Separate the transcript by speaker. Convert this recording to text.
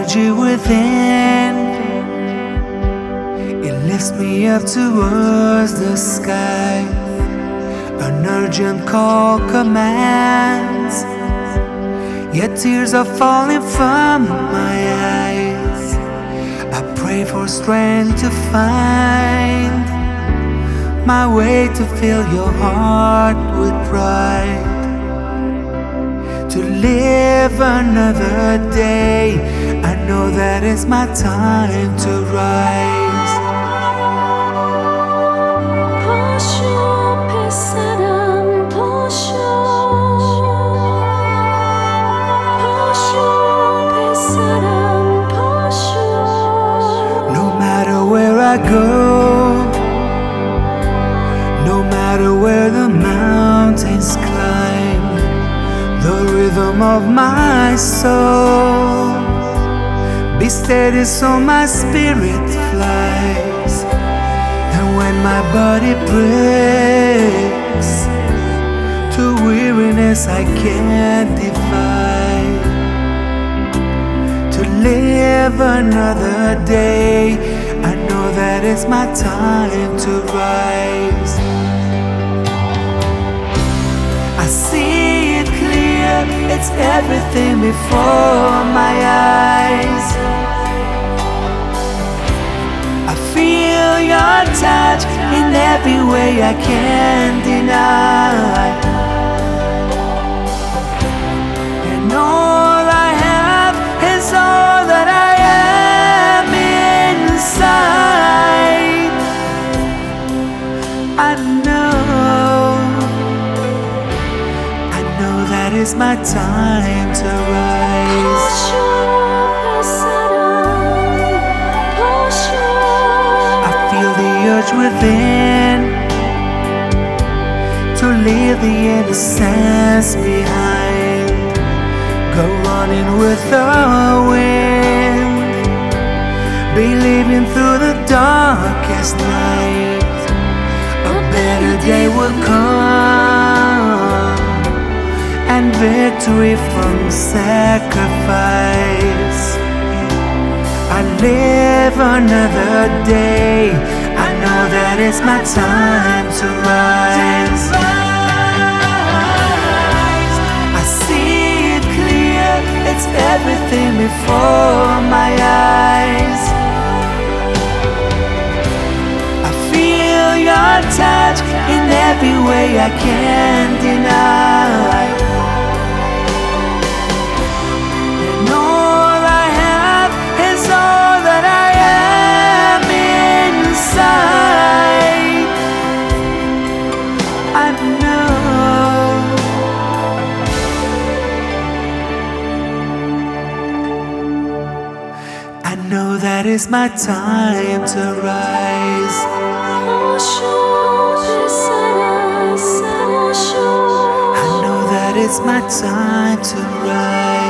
Speaker 1: energy within. It lifts me up towards the sky. An urgent call commands, yet tears are falling from my eyes. I pray for strength to find my way to fill your heart with pride. To live another day, I know that it's my time to rise. No matter where I go, no matter where the mountains climb, the rhythm of my soul be steady so my spirit flies. And when my body breaks to weariness I can't defy, to live another day, I know that it's my time to rise. I see it clear, it's everything before my eyes. I feel your touch in every way I can't deny. And all I have is all that I am inside. I know that it's my time to rise. I feel the urge within to leave the innocence behind, go running with the wind, believing through the darkest night a better day will come, and victory from sacrifice. I live another day, I know that it's my time to rise. I see it clear, it's everything before my eyes. I feel your touch in every way I can't deny. I know that it's my time to rise. I know that it's my time to rise.